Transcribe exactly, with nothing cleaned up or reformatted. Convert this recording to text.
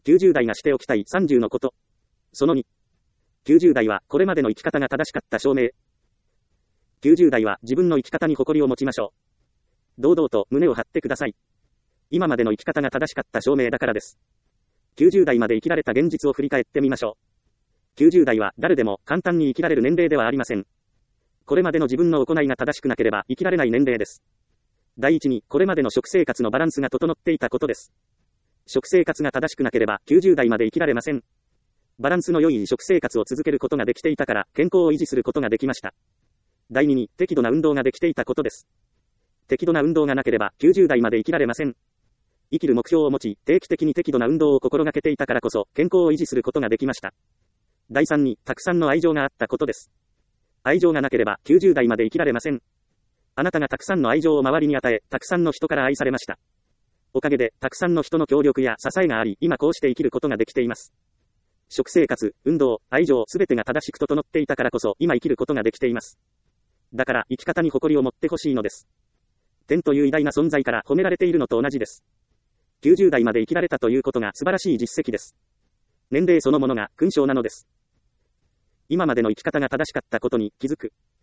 きゅうじゅう代がしておきたいさんじゅうのこと。そのに。きゅうじゅう代はこれまでの生き方が正しかった証明。きゅうじゅう代は自分の生き方に誇りを持ちましょう。堂々と胸を張ってください。今までの生き方が正しかった証明だからです。きゅうじゅう代まで生きられた現実を振り返ってみましょう。きゅうじゅう代は誰でも簡単に生きられる年齢ではありません。これまでの自分の行いが正しくなければ生きられない年齢です。第一に、これまでの食生活のバランスが整っていたことです。食生活が正しくなければきゅうじゅう代まで生きられません。バランスの良い食生活を続けることができていたから健康を維持することができました。第二に、適度な運動ができていたことです。適度な運動がなければきゅうじゅう代まで生きられません。生きる目標を持ち、定期的に適度な運動を心がけていたからこそ健康を維持することができました。第三に、たくさんの愛情があったことです。愛情がなければきゅうじゅう代まで生きられません。あなたがたくさんの愛情を周りに与え、たくさんの人から愛されました。おかげで、たくさんの人の協力や支えがあり、今こうして生きることができています。食生活、運動、愛情、すべてが正しく整っていたからこそ、今生きることができています。だから、生き方に誇りを持ってほしいのです。天という偉大な存在から褒められているのと同じです。きゅうじゅう代まで生きられたということが素晴らしい実績です。年齢そのものが勲章なのです。今までの生き方が正しかったことに気づく。